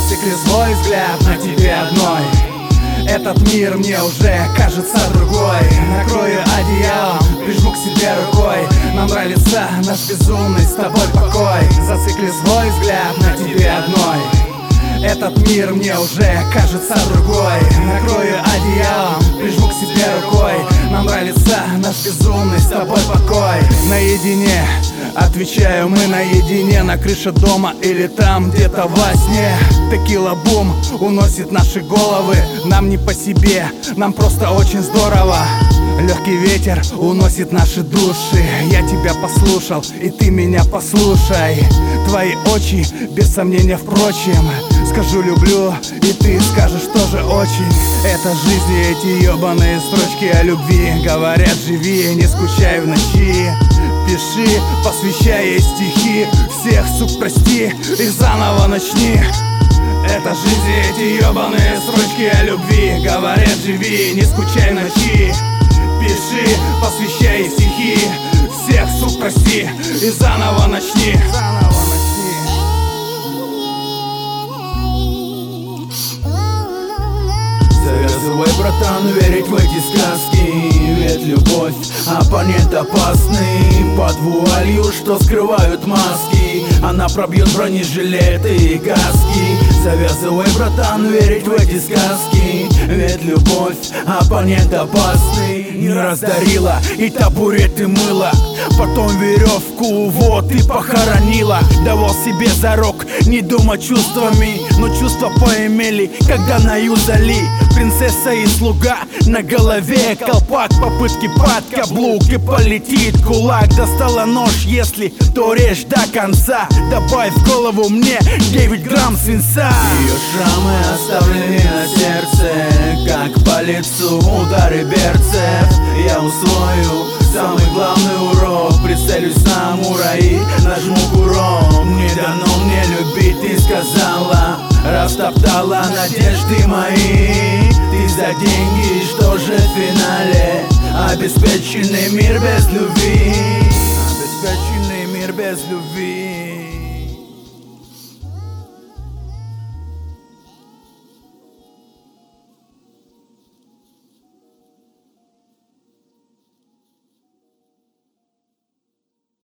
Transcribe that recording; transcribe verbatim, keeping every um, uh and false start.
Зацикли свой взгляд на тебе одной. Этот мир мне уже кажется другой. Накрою одеялом, прижму к себе рукой. Нам нравится наш безумный с тобой покой. Зацикли свой взгляд на тебе одной. Этот мир мне уже кажется другой. Накрою одеялом, прижму к себе рукой. Нам нравится наш безумный с тобой покой. Наедине, отвечаю, мы наедине. На крыше дома или там где-то во сне. Текила бум уносит наши головы. Нам не по себе, нам просто очень здорово. Легкий ветер уносит наши души. Я тебя послушал, и ты меня послушай. Твои очи, без сомнения, впрочем. Скажу люблю, и ты скажешь тоже очень. Это жизнь и эти ебаные строчки о любви. Говорят, живи, не скучай в ночи. Пиши, посвящай ей стихи. Всех, сук, прости, их заново начни. Это жизнь и эти ебаные строчки о любви. Говорят, живи, не скучай в ночи. Пиши, посвящай ей стихи. Всех, сук, прости, и заново начни. Заново начни. Завязывай, братан, верить в эти сказки. Ведь любовь, оппонент опасный. Под вуалью, что скрывают маски, она пробьет бронежилеты и каски. Завязывай, братан, верить в эти сказки. Ведь любовь, оппонент опасный. Не раздарила и табуреты мыла, потом веревку вот и похоронила. Давал себе зарок не думать чувствами, но чувства поимели, когда на юзали. Принцесса и слуга, на голове колпак. Попытки под каблук и полетит кулак. Достала нож, если то режь до конца. Добавь в голову мне девять грамм свинца. Ее шрамы оставлены на сердце, как по лицу удары берцев. Я усвою самый главный урок. Прицелюсь на мураи, нажму курок. Не дано мне любить, ты сказала. Растоптала надежды мои. Ты за деньги, что же в финале? Обеспеченный мир без любви. Обеспеченный мир без любви.